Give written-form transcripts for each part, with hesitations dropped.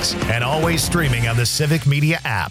podcasts and always streaming on the Civic Media app.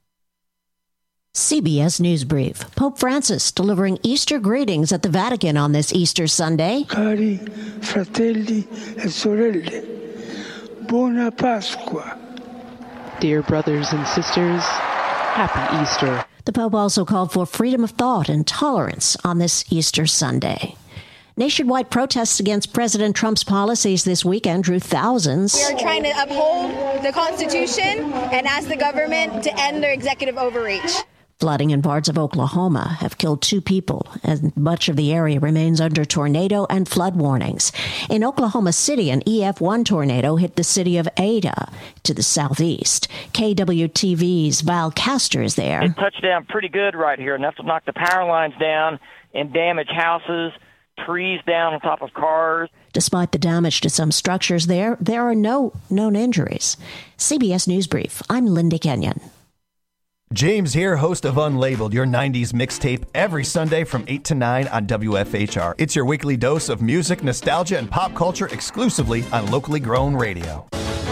CBS News Brief. Pope Francis delivering Easter greetings at the Vatican on this Easter Sunday. Cari fratelli e sorelle, buona Pasqua. Dear brothers and sisters, happy Easter. The Pope also called for freedom of thought and tolerance on this Easter Sunday. Nationwide protests against President Trump's policies this weekend drew thousands. We are trying to uphold the Constitution and ask the government to end their executive overreach. Flooding in parts of Oklahoma have killed 2 people, and much of the area remains under tornado and flood warnings. In Oklahoma City, an EF1 tornado hit the city of Ada to the southeast. KWTV's Val Castor is there. It touched down pretty good right here, enough to knock the power lines down and damage houses, trees down on top of cars. Despite the damage to some structures there are no known injuries. CBS News Brief, I'm Linda Kenyon. James here, host of Unlabeled, your 90s mixtape, every Sunday from 8 to 9 on WFHR. It's your weekly dose of music, nostalgia, and pop culture exclusively on locally grown radio.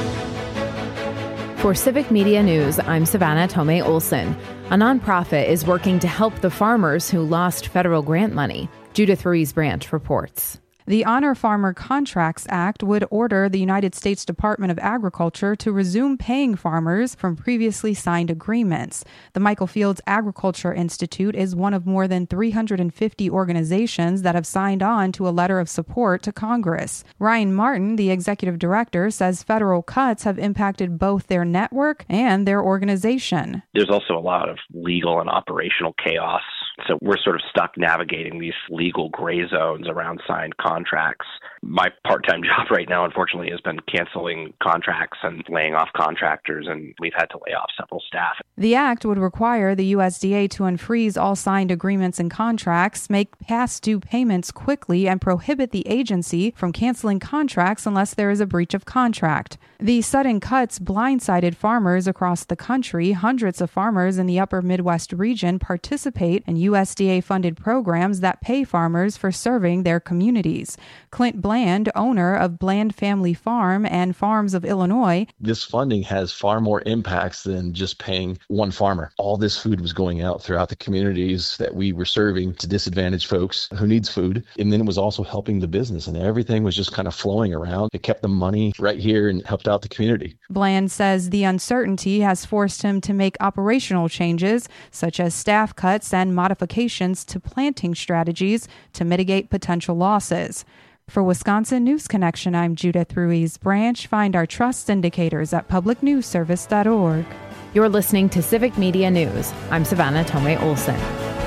For Civic Media News, I'm Savannah Tomei Olson. A nonprofit is working to help the farmers who lost federal grant money. Judith Ruiz Branch reports. The Honor Farmer Contracts Act would order the United States Department of Agriculture to resume paying farmers from previously signed agreements. The Michael Fields Agriculture Institute is one of more than 350 organizations that have signed on to a letter of support to Congress. Ryan Martin, the executive director, says federal cuts have impacted both their network and their organization. There's also a lot of legal and operational chaos. So we're sort of stuck navigating these legal gray zones around signed contracts. My part-time job right now, unfortunately, has been canceling contracts and laying off contractors, and we've had to lay off several staff. The act would require the USDA to unfreeze all signed agreements and contracts, make past due payments quickly, and prohibit the agency from canceling contracts unless there is a breach of contract. The sudden cuts blindsided farmers across the country. Hundreds of farmers in the upper Midwest region participate in USDA-funded programs that pay farmers for serving their communities. Clint Bland, owner of Bland Family Farm and Farms of Illinois. This funding has far more impacts than just paying one farmer. All this food was going out throughout the communities that we were serving to disadvantaged folks who needs food. And then it was also helping the business, and everything was just kind of flowing around. It kept the money right here and helped out the community. Bland says the uncertainty has forced him to make operational changes, such as staff cuts and modifications to planting strategies to mitigate potential losses. For Wisconsin News Connection, I'm Judith Ruiz Branch. Find our trust indicators at publicnewsservice.org. You're listening to Civic Media News. I'm Savannah Tomei Olson.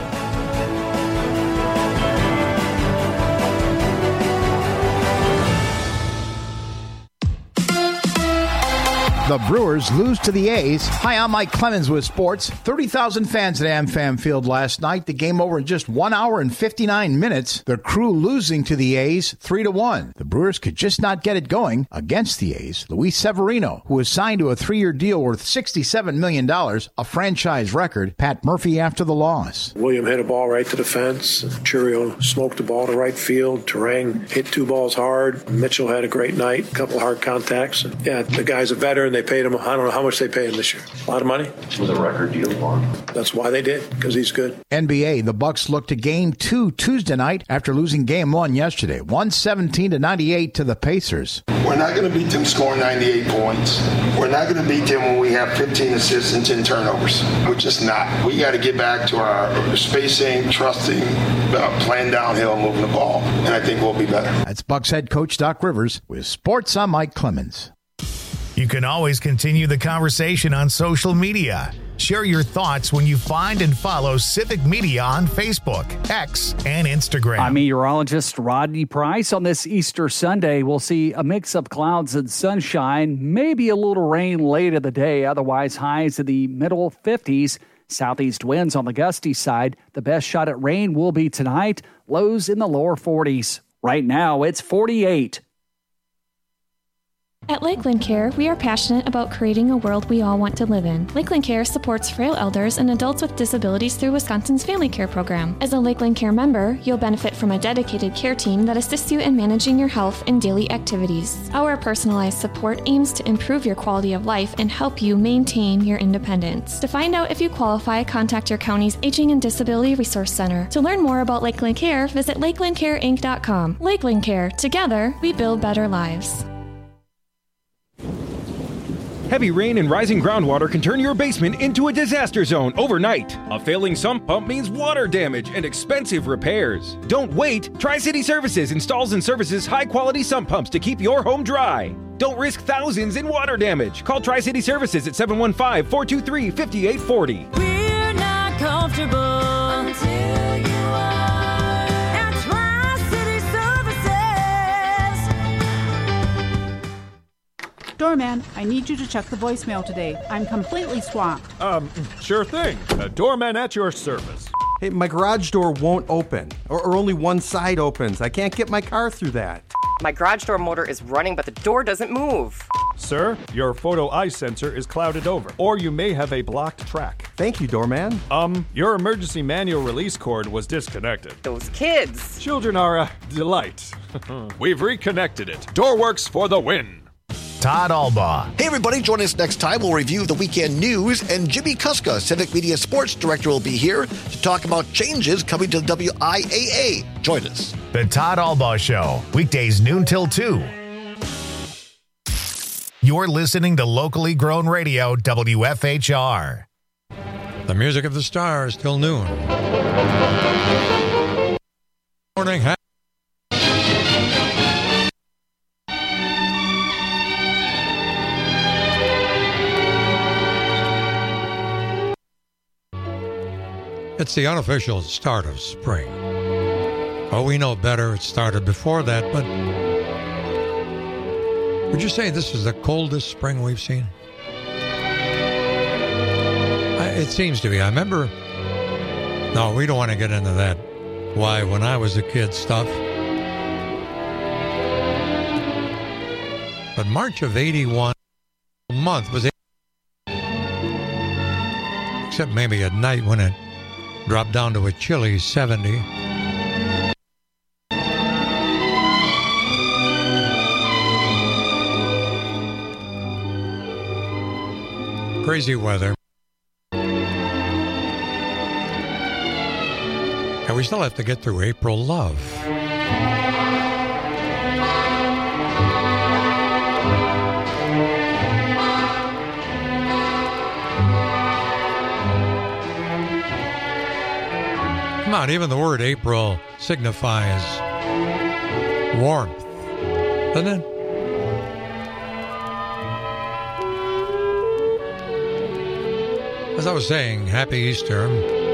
The Brewers lose to the A's. Hi, I'm Mike Clemens with sports. 30,000 fans at AmFam Field last night. The game over in just 1 hour and 59 minutes. The Crew losing to the A's 3-1. The Brewers could just not get it going against the A's. Luis Severino, who was signed to a 3-year deal worth $67 million, a franchise record. Pat Murphy after the loss. William hit a ball right to the fence. Churio smoked the ball to right field. Terang hit 2 balls hard. Mitchell had a great night. A couple hard contacts. Yeah, the guy's a veteran. They paid him, I don't know how much they paid him this year. A lot of money. With a record deal for him. That's why they did, because he's good. NBA, the Bucks look to Game 2 Tuesday night after losing Game 1 yesterday. 117-98 to the Pacers. We're not going to beat them scoring 98 points. We're not going to beat them when we have 15 assists and 10 turnovers. We're just not. We got to get back to our spacing, trusting, playing downhill, moving the ball, and I think we'll be better. That's Bucks head coach Doc Rivers with sports. I'm Mike Clemens. You can always continue the conversation on social media. Share your thoughts when you find and follow Civic Media on Facebook, X, and Instagram. I'm meteorologist Rodney Price. On this Easter Sunday, we'll see a mix of clouds and sunshine, maybe a little rain late in the day, otherwise highs in the middle 50s. Southeast winds on the gusty side. The best shot at rain will be tonight, lows in the lower 40s. Right now, it's 48. At Lakeland Care, we are passionate about creating a world we all want to live in. Lakeland Care supports frail elders and adults with disabilities through Wisconsin's Family Care Program. As a Lakeland Care member, you'll benefit from a dedicated care team that assists you in managing your health and daily activities. Our personalized support aims to improve your quality of life and help you maintain your independence. To find out if you qualify, contact your county's Aging and Disability Resource Center. To learn more about Lakeland Care, visit lakelandcareinc.com. Lakeland Care. Together, we build better lives. Heavy rain and rising groundwater can turn your basement into a disaster zone overnight. A failing sump pump means water damage and expensive repairs. Don't wait. Tri-City Services installs and services high-quality sump pumps to keep your home dry. Don't risk thousands in water damage. Call Tri-City Services at 715-423-5840. We're not comfortable until you are at Tri-City Services. Doorman, I need you to check the voicemail today. I'm completely swamped. Sure thing. Doorman at your service. Hey, my garage door won't open, or only one side opens. I can't get my car through that. My garage door motor is running, but the door doesn't move. Sir, your photo eye sensor is clouded over, or you may have a blocked track. Thank you, Doorman. Your emergency manual release cord was disconnected. Those kids. Children are a delight. We've reconnected it. Doorworks for the win. Todd Albaugh. Hey, everybody. Join us next time. We'll review the weekend news, and Jimmy Kuska, Civic Media Sports Director, will be here to talk about changes coming to WIAA. Join us. The Todd Albaugh Show, weekdays noon till 2. You're listening to locally grown radio, WFHR. The music of the stars till noon. Morning. It's the unofficial start of spring. Oh, we know better. It started before that, but would you say this is the coldest spring we've seen? It seems to be. I remember... No, we don't want to get into that. Why, when I was a kid stuff. But March of 81 month was... Except maybe at night when it dropped down to a chilly 70. Crazy weather. And we still have to get through April love. Come on, even the word April signifies warmth, doesn't it? As I was saying, Happy Easter.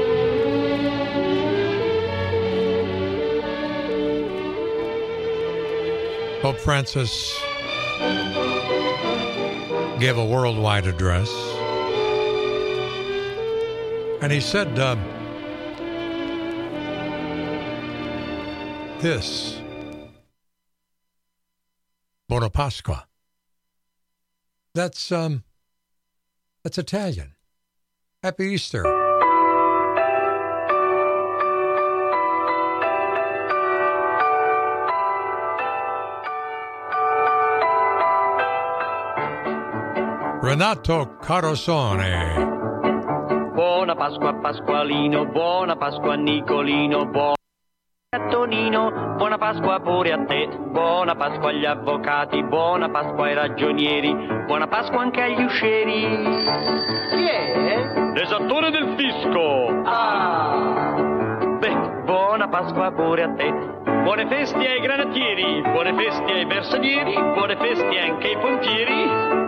Pope Francis gave a worldwide address, and he said, this, Buona Pasqua. That's Italian. Happy Easter. Renato Carosone. Buona Pasqua Pasqualino, buona Pasqua Nicolino, buona Tonino, buona Pasqua pure a te, buona Pasqua agli avvocati, buona Pasqua ai ragionieri, buona Pasqua anche agli uscieri. Chi è? L'esattore del fisco. Ah! Beh, buona Pasqua pure a te. Buone feste ai granatieri, buone feste ai bersaglieri, buone feste anche ai pompieri.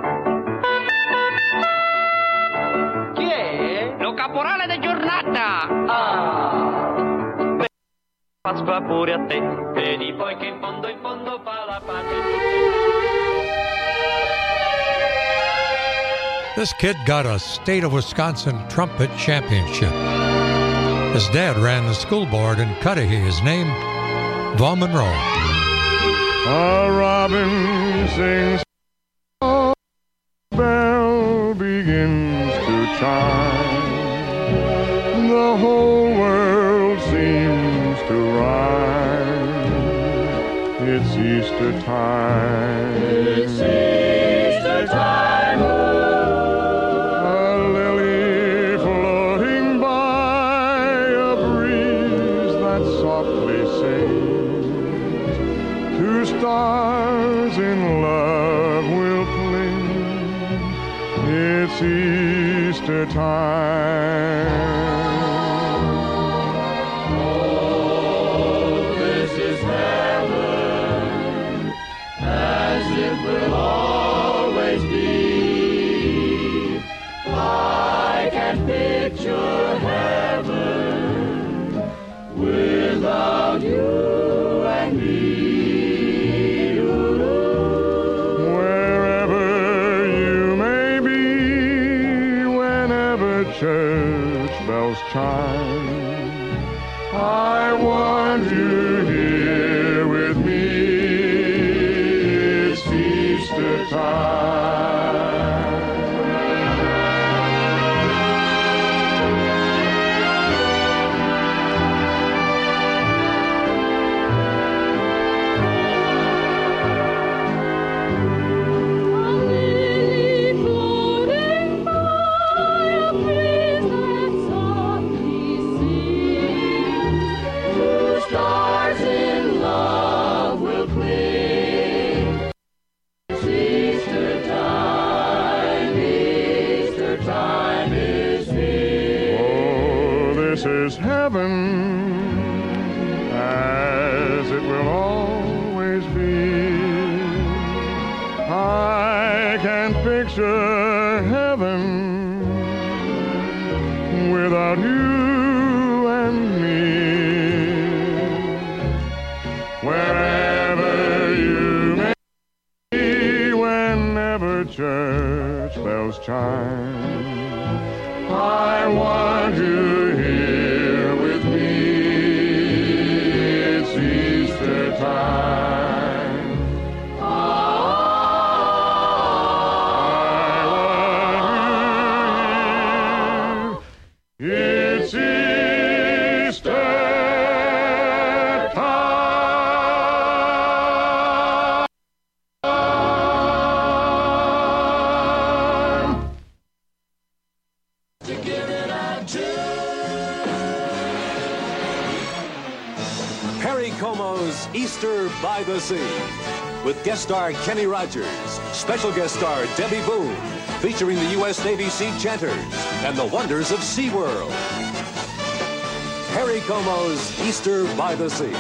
Chi è? Lo caporale di giornata. Ah! Pasqua pure a te, vedi poi che in fondo fa la pace. This kid got a State of Wisconsin trumpet championship. His dad ran the school board in Cudahy. His name, Vaughn Monroe. A robin sings begins to chime. The whole world seems to rhyme. It's Easter time. It's Easter time. A lily floating by, a breeze that softly sings. Two stars in love will cling. It's Easter time. Will always be. I can picture heaven without you and me. Wherever you may be, whenever church bells chime, I want you here with me. Easter time. Stars in love will cling. Easter time is here. Oh, this is heaven, as it will always be. I can picture heaven without you and me. Wherever you may be, whenever church bells chime, I want you here with me. It's Easter time. I want you here. It's Easter time. Perry Como's Easter by the Sea, with guest star Kenny Rogers, special guest star Debbie Boone, featuring the U.S. Navy Sea Chanters and the wonders of SeaWorld. Perry Como's Easter by the Sea.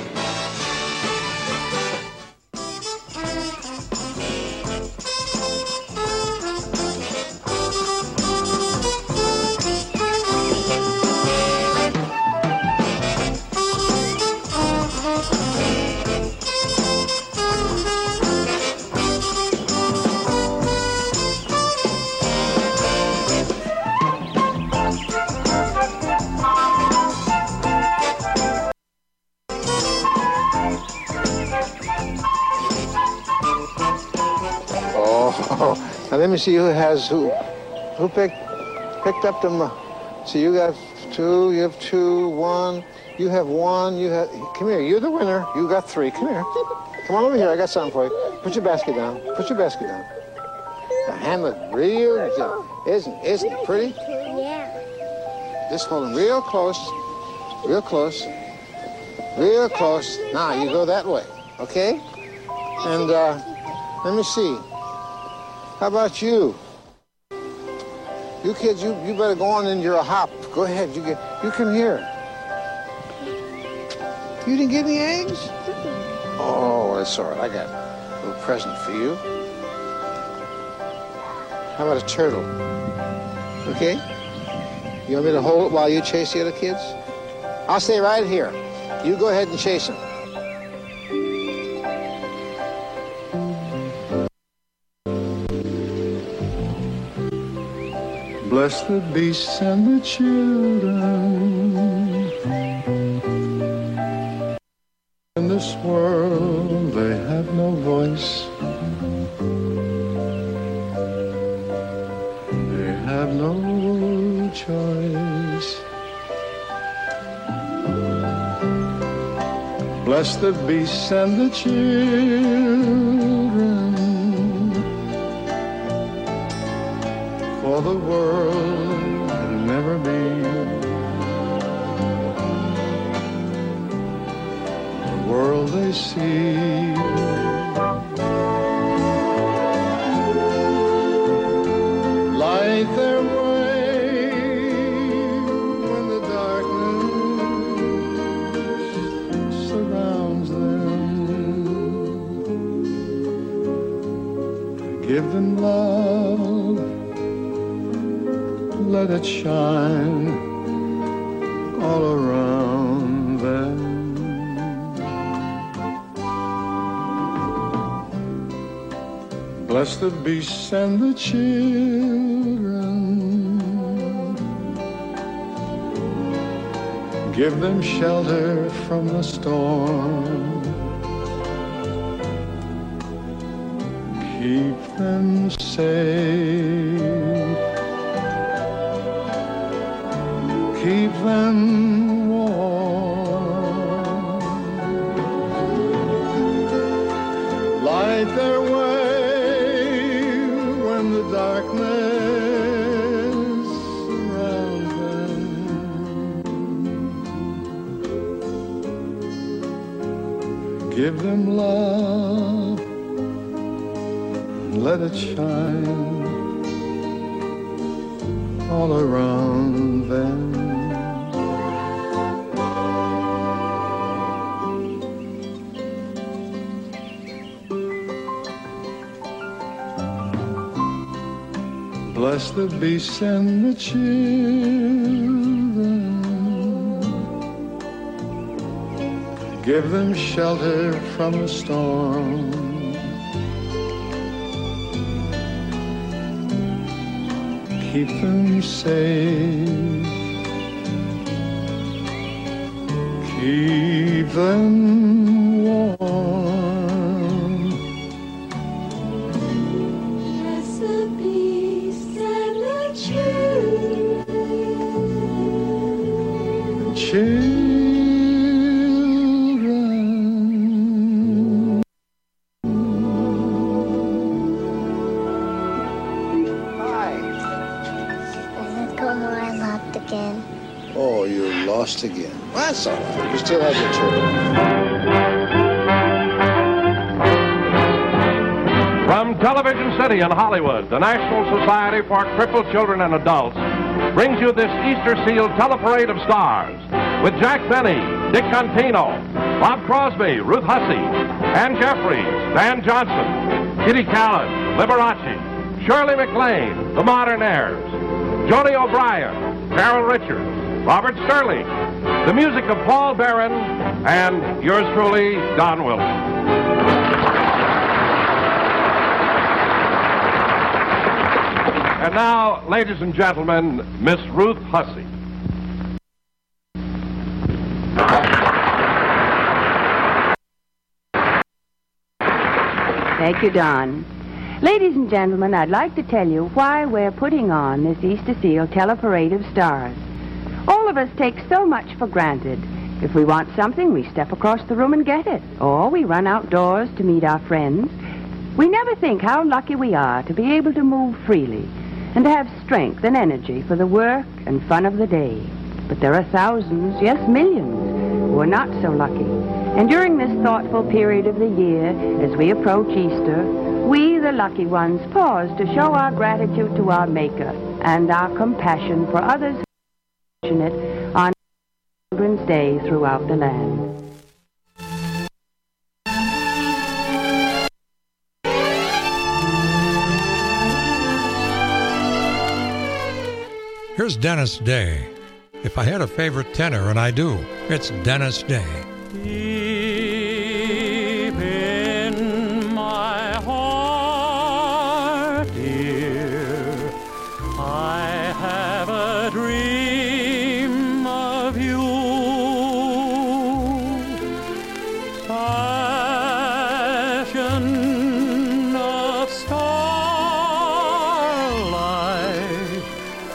Oh, now let me see who picked up them. So you got two, you have two, one, you have one, come here, you're the winner. You got three, come here. Come on over here, I got something for you. Put your basket down, put your basket down. The hand look real, isn't it pretty? Yeah. Just hold them real close, real close, real close. Now you go that way, okay? And let me see. How about you? You kids, you better go on into your hop. Go ahead, you come here. You didn't give me eggs? Oh, that's all right. I got a little present for you. How about a turtle? Okay? You want me to hold it while you chase the other kids? I'll stay right here. You go ahead and chase them. Bless the beasts and the children in this world, they have no voice. They have have no choice. Bless the beasts and the children, for the world can never be the world they see. Light their way when the darkness surrounds them. Give them love, let it shine all around them. Bless the beasts and the children, give them shelter from the storm, keep them safe, keep them warm, light their way when the darkness surrounds them. Give them love, let it shine all around them. Bless the beasts and the children, give them shelter from the storm, keep them safe, keep them warm. Bless the beasts and the children. Oh, you're lost again. That's all right. You still have your turn. From Television City in Hollywood, the National Society for Crippled Children and Adults brings you this Easter Seal Teleparade of Stars with Jack Benny, Dick Contino, Bob Crosby, Ruth Hussey, Ann Jeffries, Dan Johnson, Kitty Callan, Liberace, Shirley MacLaine, The Modernaires, Jody O'Brien, Carol Richards, Robert Sterling, the music of Paul Barron, and yours truly, Don Wilson. And now, ladies and gentlemen, Miss Ruth Hussey. Thank you, Don. Ladies and gentlemen, I'd like to tell you why we're putting on this Easter Seal Teleparade of Stars. All of us take so much for granted. If we want something, we step across the room and get it. Or we run outdoors to meet our friends. We never think how lucky we are to be able to move freely and to have strength and energy for the work and fun of the day. But there are thousands, yes, millions, who are not so lucky. And during this thoughtful period of the year, as we approach Easter, we, the lucky ones, pause to show our gratitude to our Maker and our compassion for others who are fortunate on Children's Day throughout the land. Here's Dennis Day. If I had a favorite tenor, and I do, it's Dennis Day. Deep in my heart, dear, I have a dream of you. Passion of starlight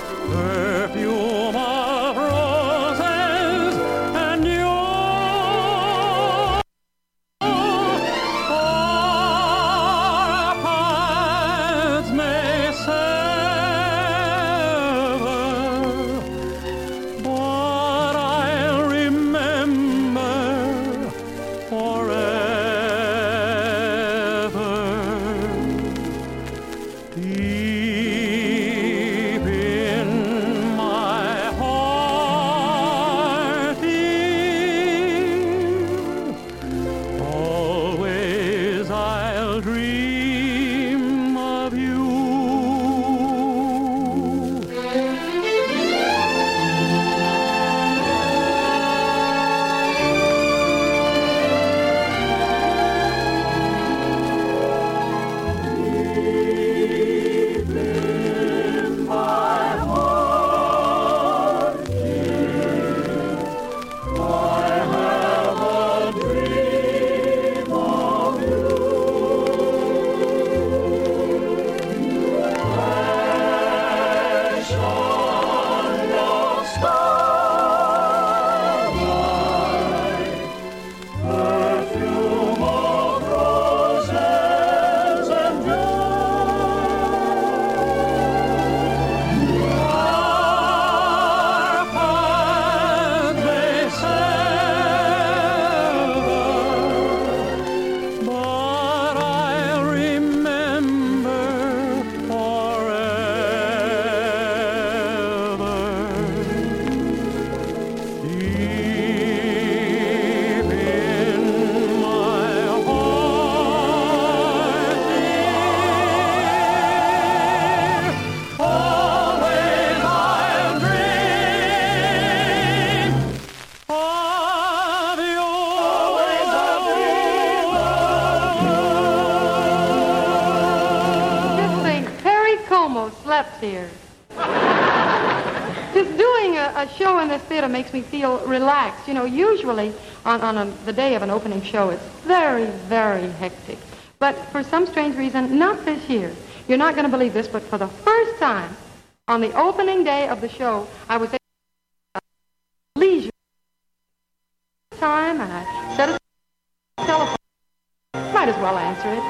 Just doing a show in this theater makes me feel relaxed. You know, usually on the day of an opening show, it's very, very hectic. But for some strange reason, not this year. You're not going to believe this, but for the first time, on the opening day of the show, I was able to leisure time, and I set aside the telephone. Might as well answer it.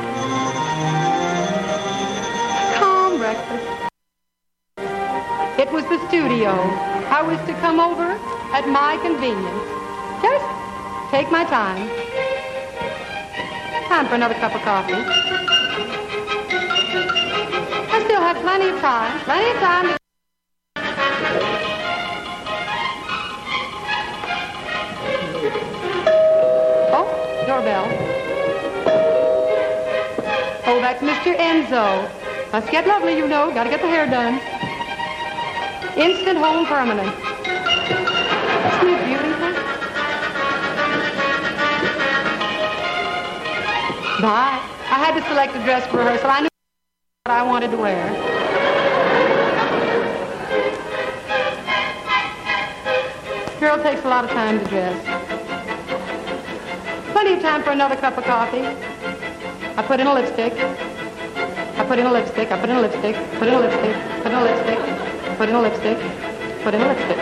Calm breakfast. It was the studio. I was to come over at my convenience. Just take my time. Time for another cup of coffee. I still have plenty of time. Plenty of time to... Oh, doorbell. Oh, that's Mr. Enzo. Must get lovely, you know. Gotta get the hair done. Instant home permanent. Isn't it beautiful? Bye. I had to select a dress for rehearsal. I knew what I wanted to wear. Girl takes a lot of time to dress. Plenty of time for another cup of coffee. I put in a lipstick. I put in a lipstick. I put in a lipstick. Put in a lipstick. Put in a lipstick. Put in a lipstick. Put in a lipstick.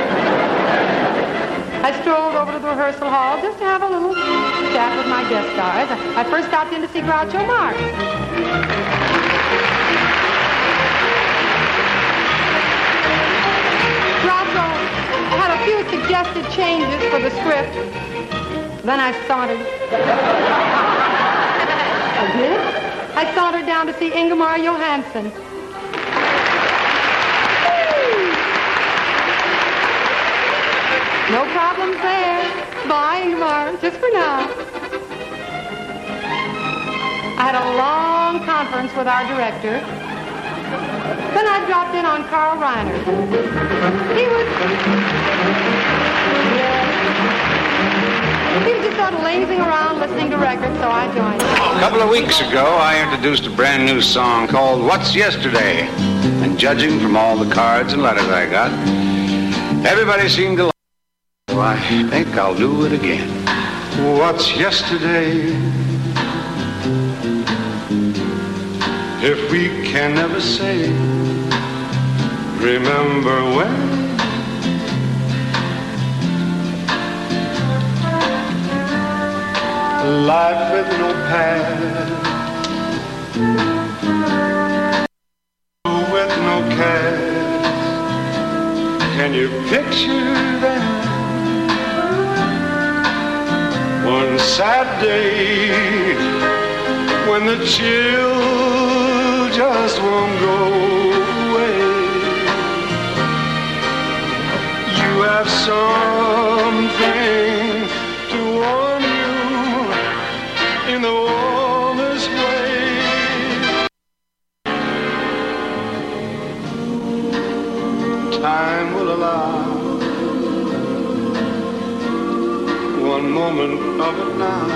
I strolled over to the rehearsal hall just to have a little chat with my guest stars. I first stopped in to see Groucho Marx. Groucho had a few suggested changes for the script. Then I sauntered. I did? I sauntered down to see Ingemar Johansson. No problems there. Bye, Ingmar. Just for now. I had a long conference with our director. Then I dropped in on Carl Reiner. He was just sort of lazing around listening to records, so I joined him. A couple of weeks ago, I introduced a brand new song called What's Yesterday? And judging from all the cards and letters I got, everybody seemed to like it. So I think I'll do it again. What's yesterday? If we can never say, remember when? Life with no past, with no cares. Can you picture that? One sad day when the chill just won't go away. You have something to warm you in the warmest way. Time will allow one moment of it now,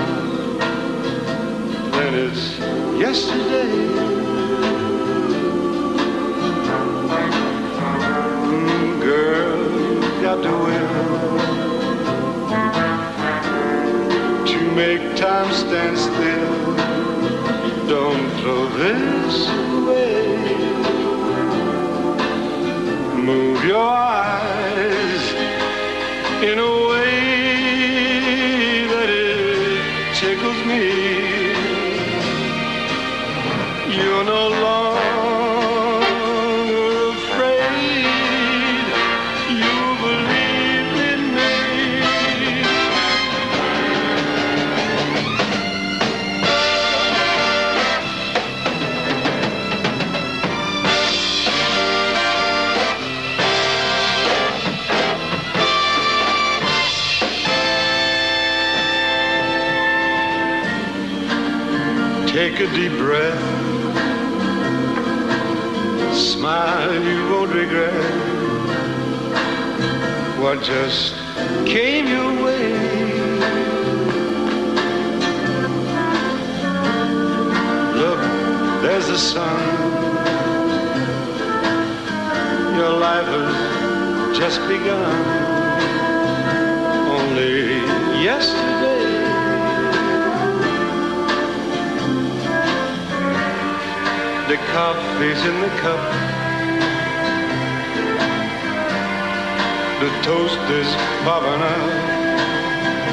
then it's yesterday. Girl, you've got to win to make time stand still. Don't throw this away. Move your eyes in a way that it tickles me. You're no longer afraid. You believe in me. Take a deep breath. Smile, you won't regret what just came your way. Look, there's the sun life has just begun. Only yesterday the coffee's in the cup, the toast is popping up,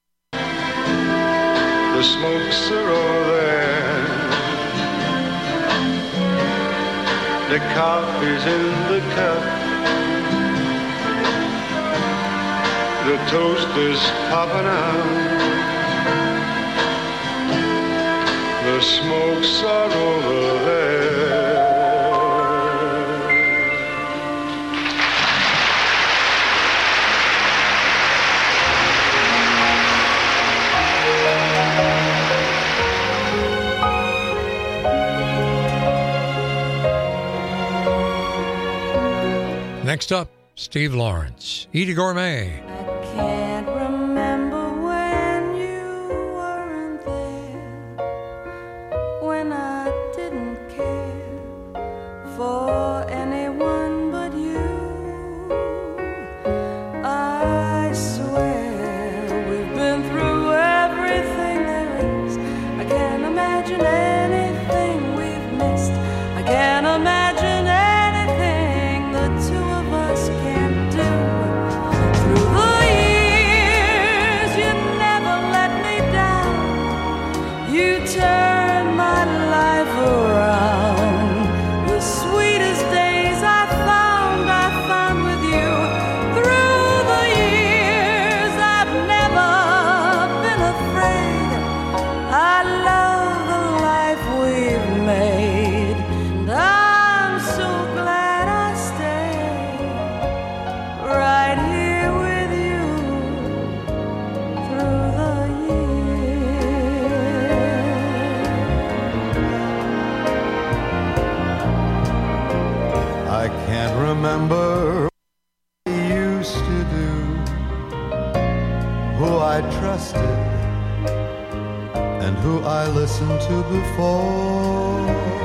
the smokes are all there, the coffee's in the cup, the toast is popping out, the smokes are over there. Next up, Steve Lawrence, Edie Gourmet. Can't remember when you weren't there, when I didn't care for anyone but you. I swear we've been through everything there is. I can't imagine anything we've missed. I can't imagine anything the two of us can't do. Through the years, you never let me down. You turned my life around. The sweetest days I found with you. Through the years, I've never been afraid. I love the life we've made, and I'm so glad I stayed right here with you through the I can't remember what I used to do, who I trusted and who I listened to before.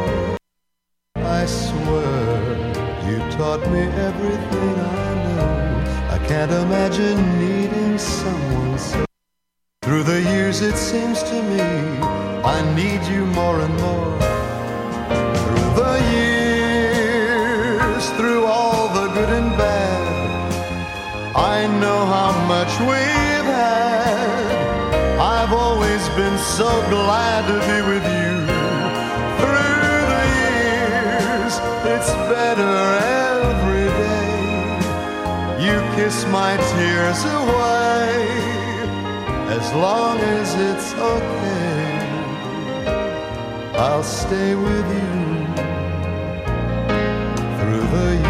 I swear you taught me everything I know. I can't imagine needing someone so. Through the years it seems to me I need you more and more. Through the years, through all the good and bad, I know how much we've had. I've always been so glad to be with you. Through the years, it's better every day. You kiss my tears away. As long as it's okay, I'll stay with you through the years.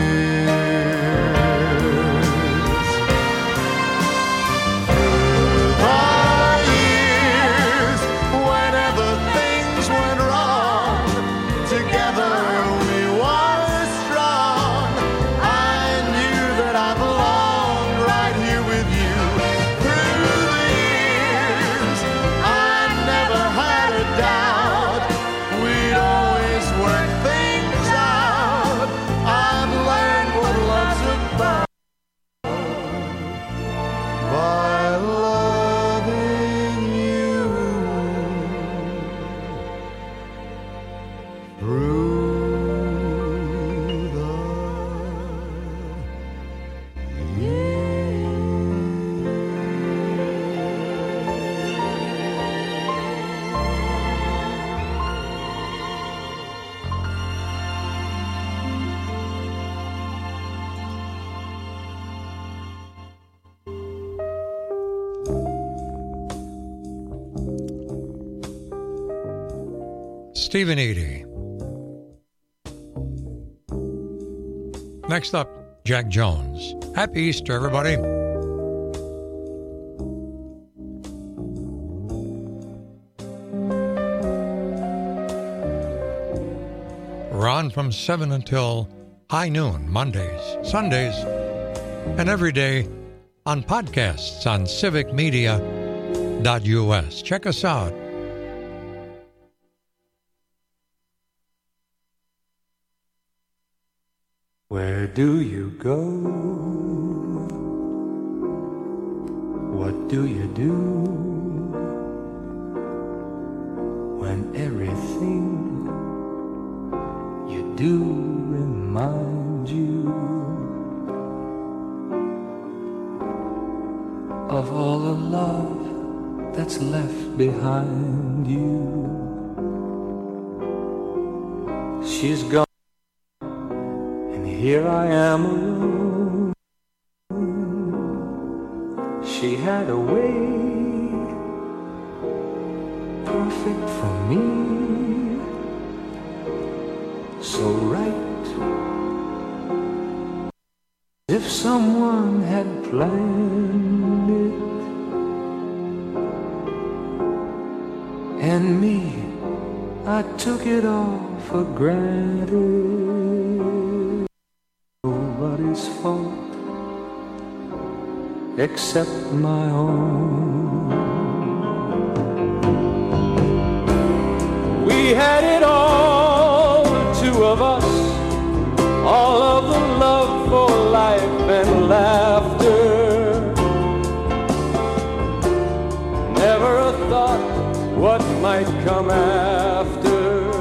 Through the years, whenever things went wrong, together we were strong. I knew that I belonged right here with you. Through the years, I never had a doubt. We'd always work things out. I've learned what love's about by loving you through the Stephen Edie. Next up, Jack Jones. Happy Easter, everybody. We're on from 7 until high noon, Mondays, Sundays, and every day on podcasts on civicmedia.us. Check us out. Where do you go? What do you do when everything you do reminds you of all the love that's left behind you? She's gone, and here I am alone. She had a way perfect for me, so right, if someone had planned it, and me, I took it all for granted. Nobody's fault except my own. We had it all, the two of us, all of the love for life and laughter. Never a thought what might come after.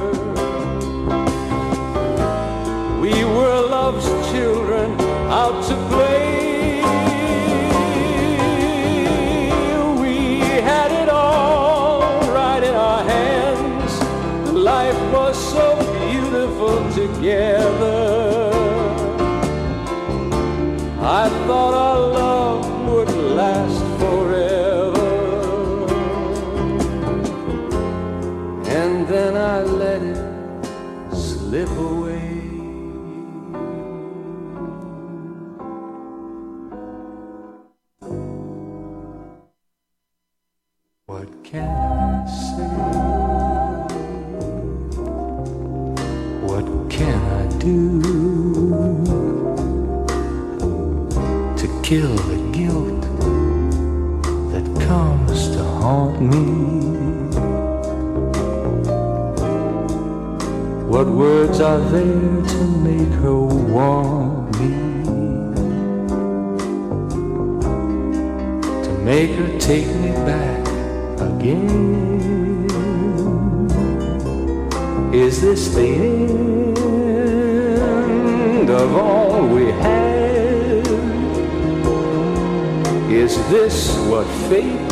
We were love's children out to play. We had it all right in our hands. Life was so beautiful together. I thought our love would last forever. And then I let it slip away. What can I say? What can I do to kill the guilt that comes to haunt me? What words are there to make her want me? To make her take me back again? Is this the end of all we had? Is this what fate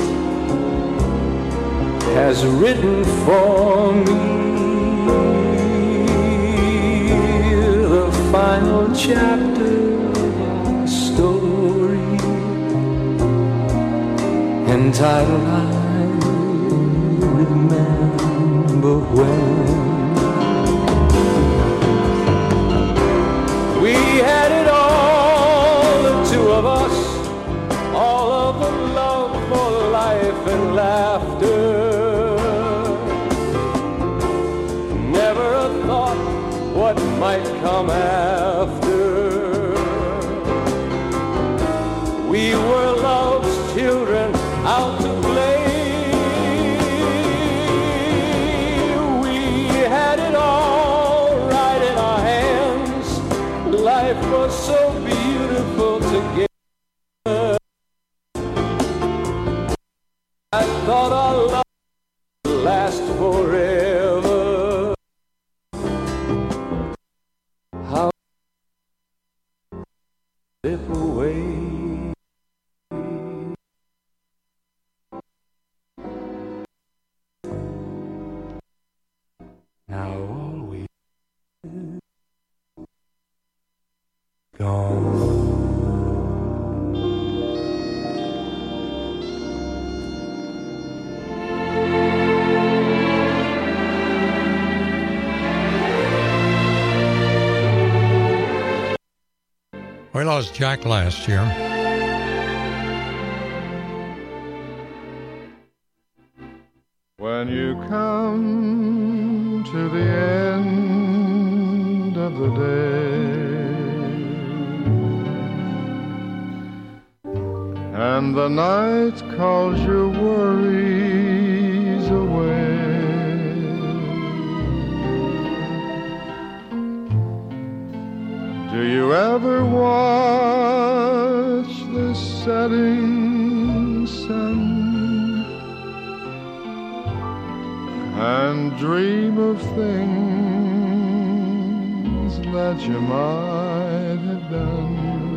has written for me? The final chapter of our story, entitled I Remember When. We had it all, the two of us, all of the love for life and laughter. Never a thought what might come after. We were love's children out to play. We had it all right in our hands. Life was so beautiful together. I thought our love would last forever. How slip away. Now all we gone. We lost Jack last year. When you come to the end of the day and the night calls your worries away, Do you ever watch the setting sun and dream of things that you might have done?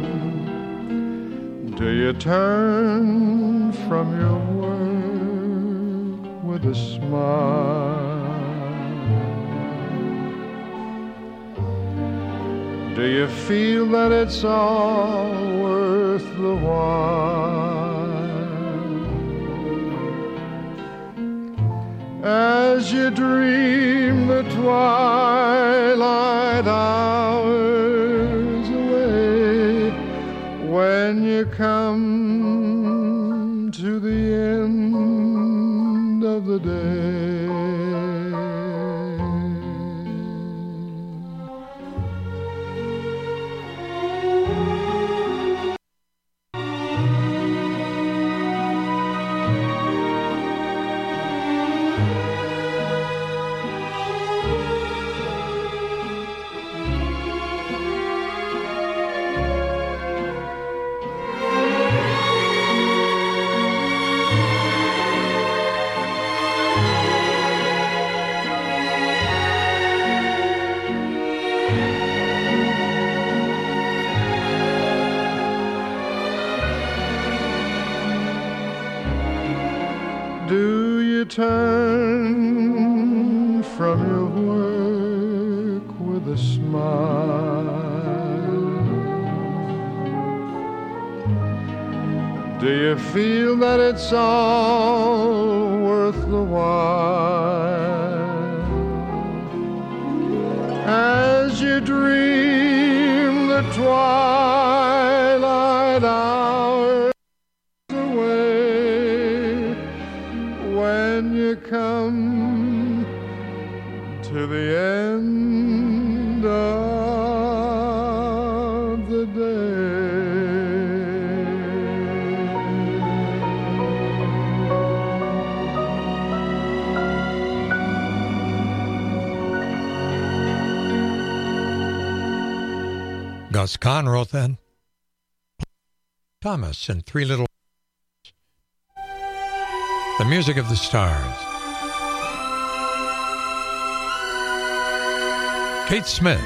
Do you turn from your work with a smile? Do you feel that it's all worth the while? As you dream the twilight hours away, when you come to the end of the day, do you turn from your work with a smile? Do you feel that it's all worth the while? As you dream the twilight hours away, when you come to the end of the day. Gus Kahn wrote then. Thomas and Three Little. The music of the stars. Kate Smith.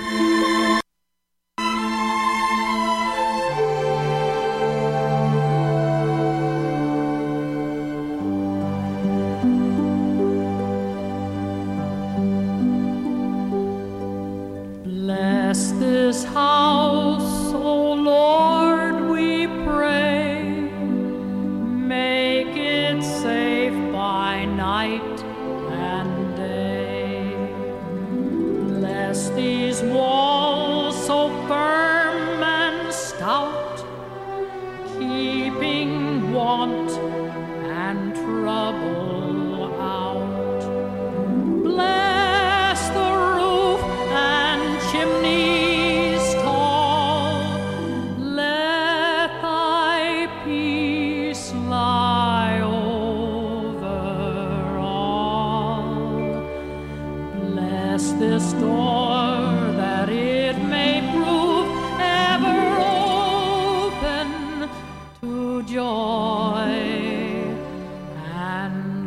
Bless this house, O Lord, we pray. Make it safe by night and day. Bless these walls so firm and stout, keeping want and trouble out. Bless the roof and chimneys tall. Let thy peace lie over all. Bless this door that it may prove ever open to joy and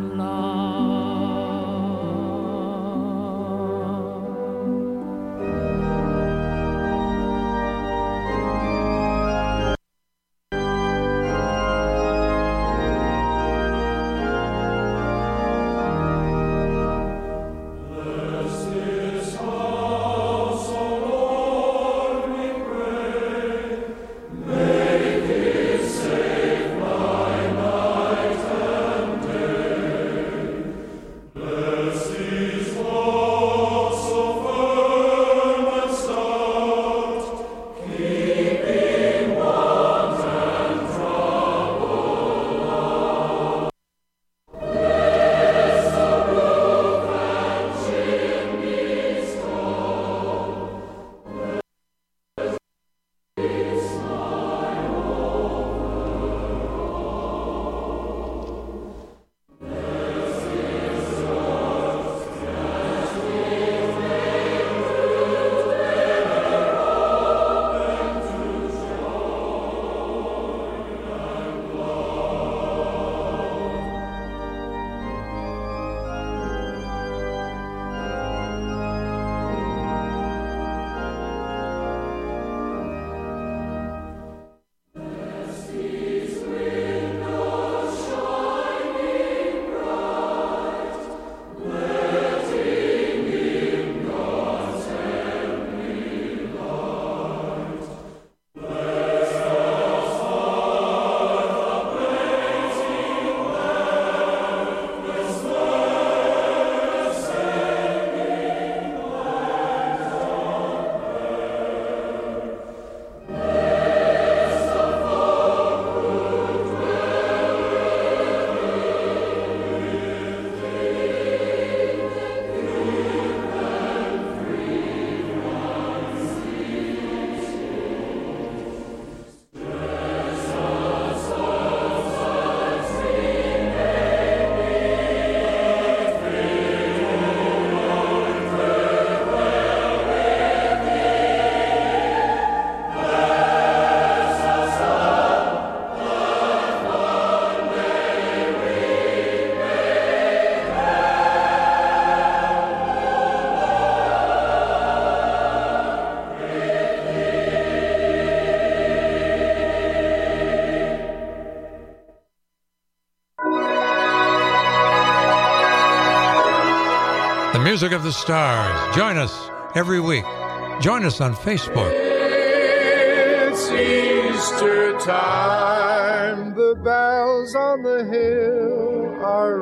music of the stars. Join us every week. Join us on Facebook. It's Easter time. The bells on the hill are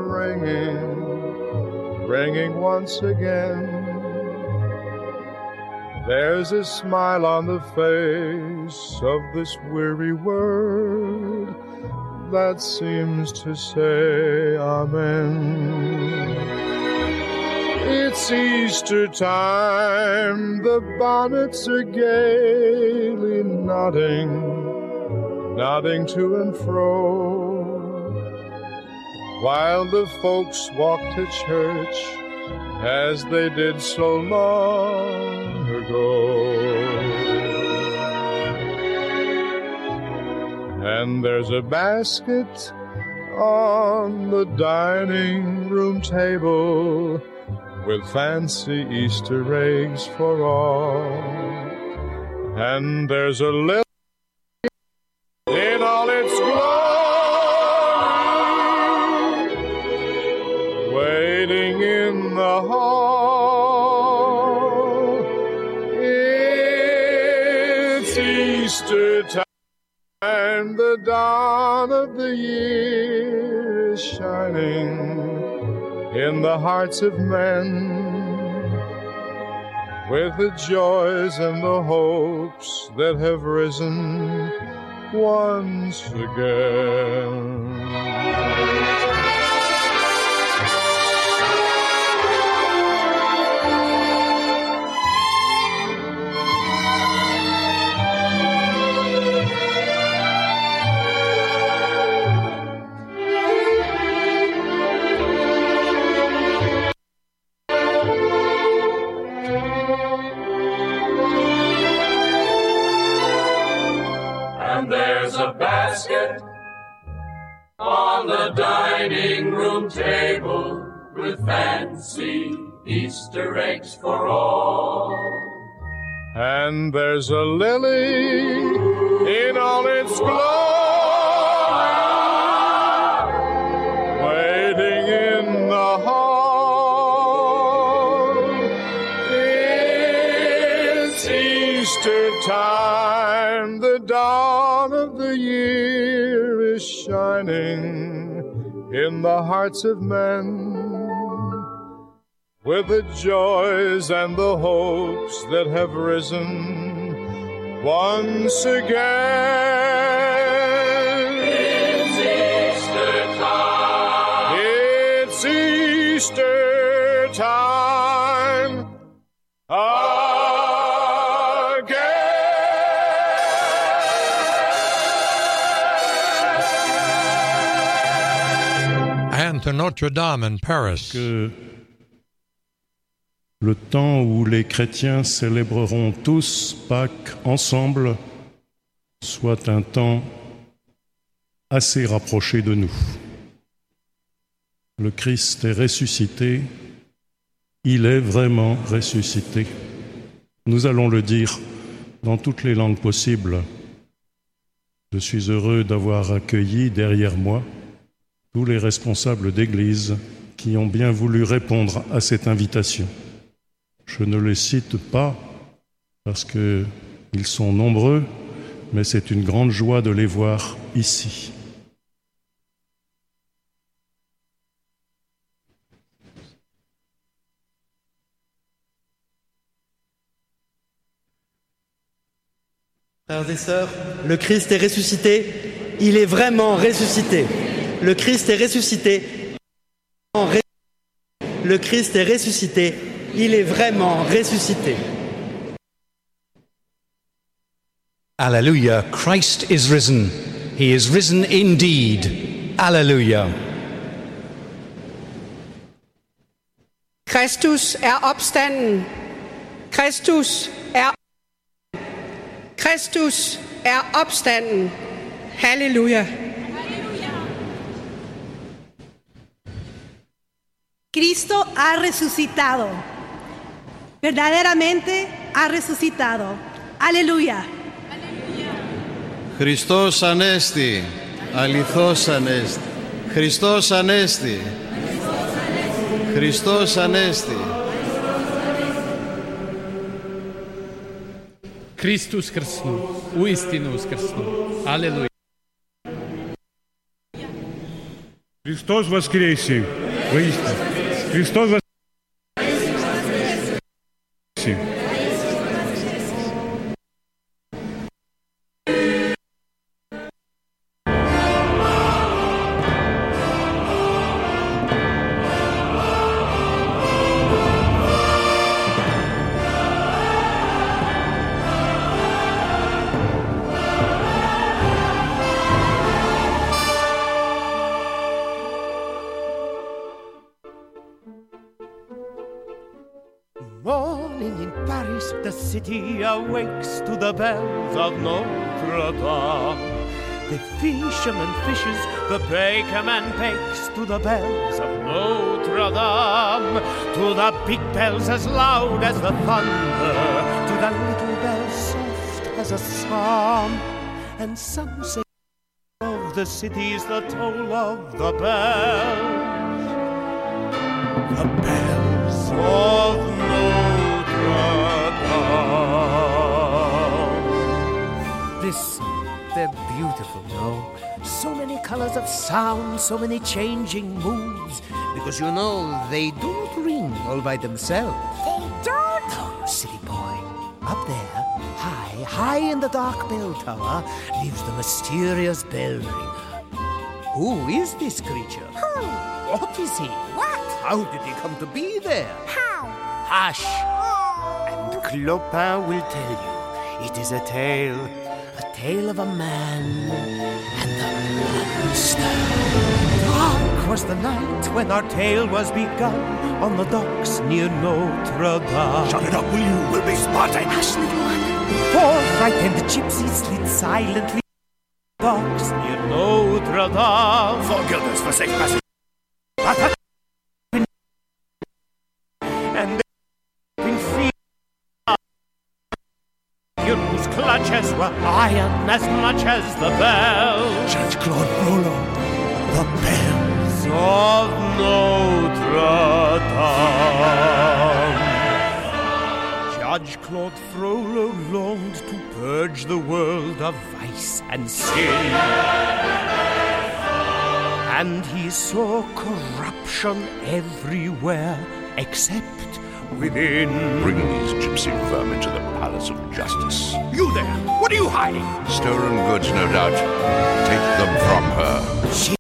ringing once again. There's a smile on the face of this weary world that seems to say amen. It's Easter time, the bonnets are gaily nodding to and fro, while the folks walk to church as they did so long ago. And there's a basket on the dining room table with fancy Easter eggs for all. And there's a lily in all its glory waiting in the hall. It's Easter time, the dawn of the year is shining in the hearts of men, with the joys and the hopes that have risen once again. There's a basket on the dining room table with fancy Easter eggs for all. And there's a lily in all its glory waiting in the hall. It's Easter time, the dawn of the year is shining in the hearts of men, with the joys and the hopes that have risen once again. It's Easter time. It's Easter time again. And to Notre Dame in Paris. Que le temps où les chrétiens célébreront tous Pâques ensemble soit un temps assez rapproché de nous. Le Christ est ressuscité, il est vraiment ressuscité. Nous allons le dire dans toutes les langues possibles. Je suis heureux d'avoir accueilli derrière moi tous les responsables d'Église qui ont bien voulu répondre à cette invitation. Je ne les cite pas parce qu'ils sont nombreux, mais c'est une grande joie de les voir ici. Frères et sœurs, le Christ est ressuscité, il est vraiment ressuscité. Le Christ est ressuscité, le Christ est ressuscité, il est vraiment ressuscité. Alleluia, Christ is risen. He is risen indeed. Alleluia. Kristus er opstanden. Kristus er Kristus er opstanden. Halleluja. Cristo ha resucitado. Verdaderamente ha resucitado. Aleluya. Χριστός Ανέστη, αληθώς Ανέστη. Χριστός Ανέστη. Χριστός Ανέστη. Kristus uskrsnuo, uistinu uskrsnuo. Aleluja. Христос воскресе! Воистину! Христос воскресе! Morning in Paris, the city awakes to the bells of Notre Dame. The fisherman fishes, the bakerman bakes to the bells of Notre Dame. To the big bells as loud as the thunder, to the little bells soft as a psalm. And some say of the city's the toll of the bells. The bells of Notre Dame. Listen, they're beautiful, no? So many colors of sound, so many changing moods. Because you know, they do not ring all by themselves. They don't? No, silly boy. Up there, high in the dark bell tower, lives the mysterious bell ringer. Who is this creature? Who? What is he? What? How did he come to be there? How? Hush! Oh. And Clopin will tell you. It is a tale of a man and a monster. Dark was the night when our tale was begun on the docks near Notre Dame. Shut it up, will you? We'll be spotted. Hush, little one. Four frightened gypsies slid silently docks near Notre Dame. Forgive us for safe passage. And in fear, whose clutches were iron as much as the bells. Judge Claude Frollo, the bells of Notre Dame. Judge Claude Frollo longed to purge the world of vice and sin. And he saw corruption everywhere except within. Bring these gypsy vermin to the Palace of Justice. You there! What are you hiding? Stolen goods, no doubt. Take them from her. She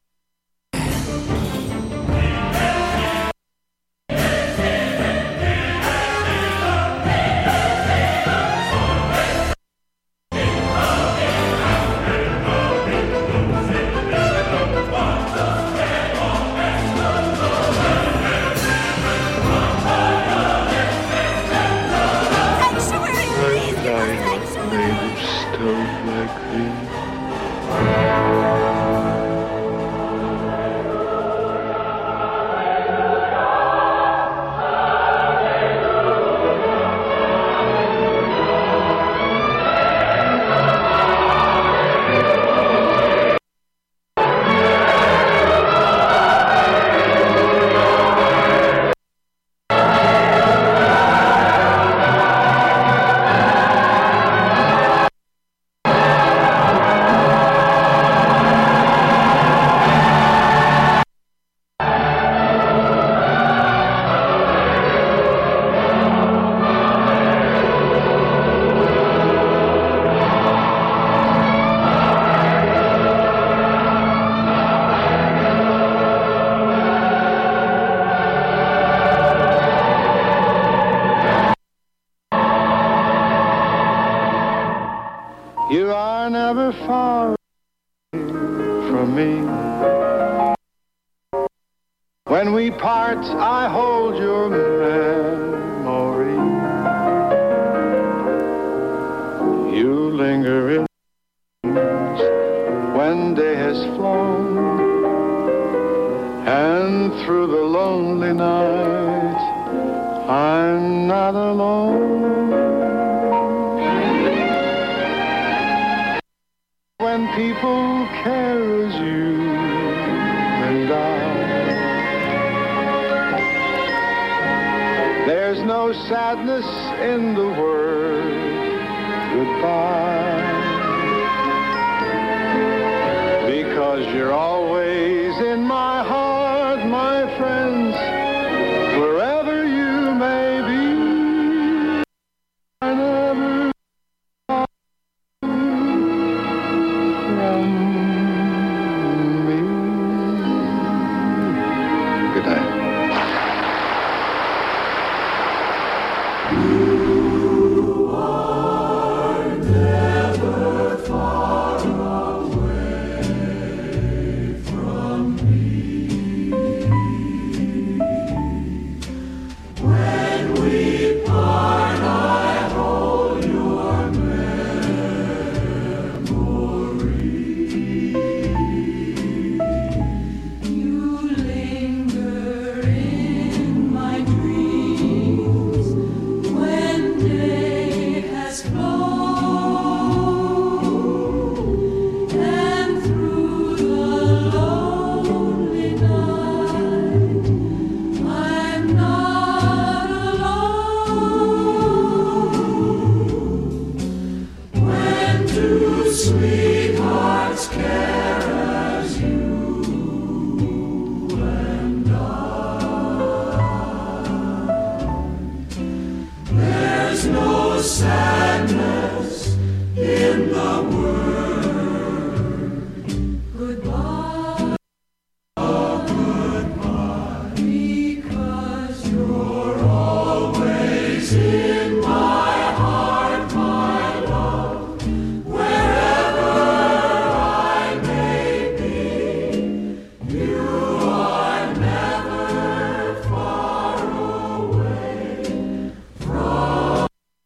You are never far from me. When we part, I hold your memory. You linger in when day has flown, and through the lonely night, I'm not alone. When people care as you and I, there's no sadness in the world goodbye. Because you're always in my heart, my friends, wherever you may be. I never from me. Good night. Sweethearts care as you and I. There's no sadness in the word goodbye. Oh, goodbye. Because you're always in my heart, my love. Wherever I may be, you are never far away from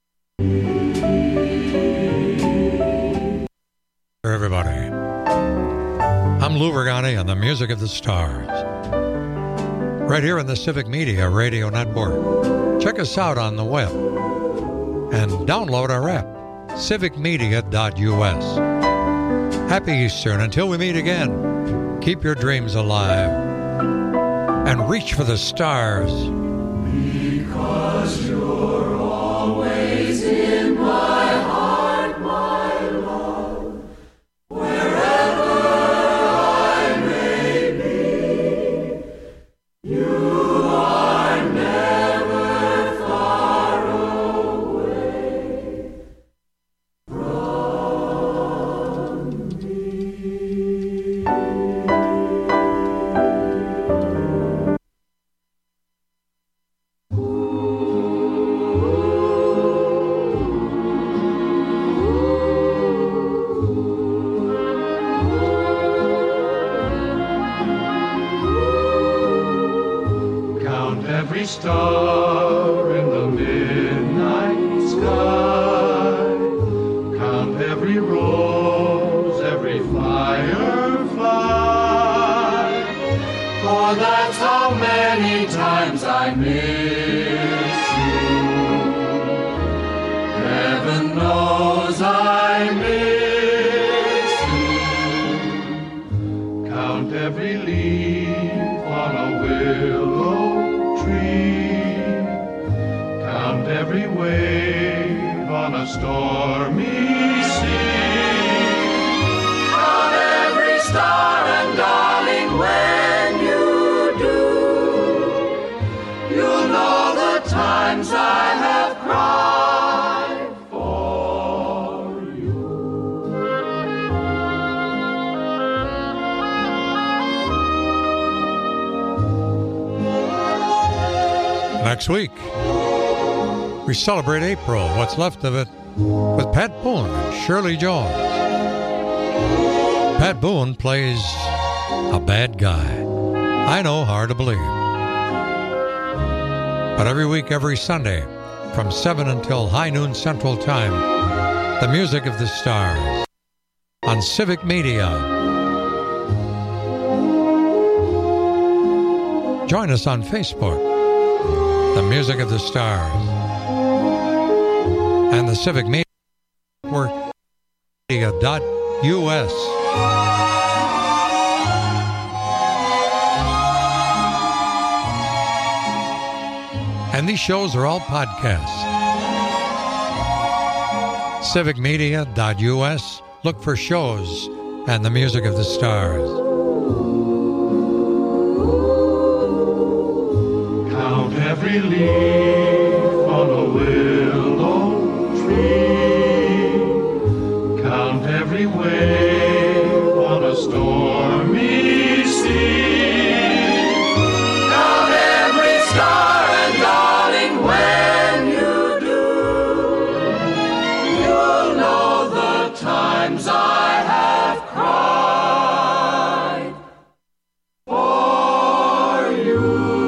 Everybody, I'm Lou Vergani on the Music of the Stars, right here on the Civic Media Radio Network. Check us out on the web and download our app, civicmedia.us. Happy Easter, and until we meet again, keep your dreams alive and reach for the stars. Because you're always in my heart, my love. Wherever I may be, you are never far away from me. Count every star in the midnight sky. Count every rose, every firefly. For that's how many times I miss you. Heaven knows I miss you. Count every leaf on a willow tree. Count every wave on a stormy sea. Count every star, and darling, when you do, you'll know the times I have cried for you. Next week, we celebrate April, what's left of it, with Pat Boone and Shirley Jones. Pat Boone plays a bad guy. I know, hard to believe. But every week, every Sunday, from 7 until high noon Central Time, the Music of the Stars on Civic Media. Join us on Facebook, the Music of the Stars, and the Civic Media Network, media.us. And these shows are all podcasts. civicmedia.us. Look for shows and the music of the stars. Count every leaf on a willow tree. Count every wave on a stormy sea. Count every star, and darling, when you do, you'll know the times I have cried for you.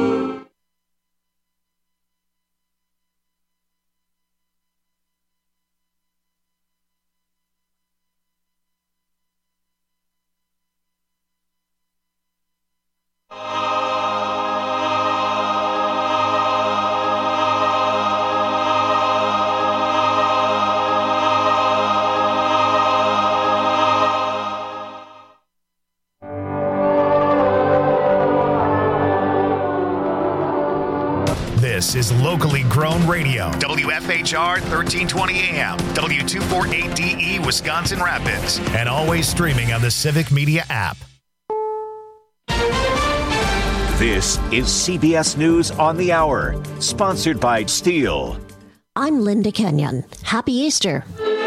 This is locally grown radio. WFHR 1320 AM, W248DE Wisconsin Rapids, and always streaming on the Civic Media app. This is CBS News on the Hour, sponsored by Steel. I'm Linda Kenyon. Happy Easter.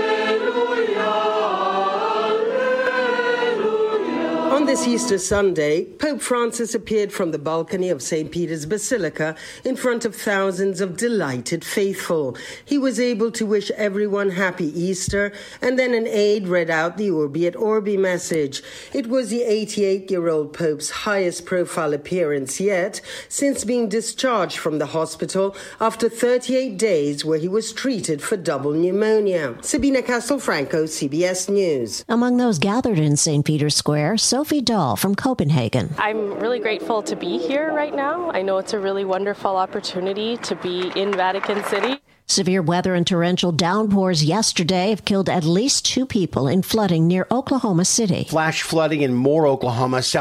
On this Easter Sunday, Pope Francis appeared from the balcony of St. Peter's Basilica in front of thousands of delighted faithful. He was able to wish everyone happy Easter, and then an aide read out the Urbi et Orbi message. It was the 88-year-old Pope's highest profile appearance yet, since being discharged from the hospital after 38 days where he was treated for double pneumonia. Sabina Castelfranco, CBS News. Among those gathered in St. Peter's Square, Sophie Dahl from Copenhagen. I'm really grateful to be here right now. I know it's a really wonderful opportunity to be in Vatican City. Severe weather and torrential downpours yesterday have killed at least 2 people in flooding near Oklahoma City. Flash flooding in Moore, Oklahoma.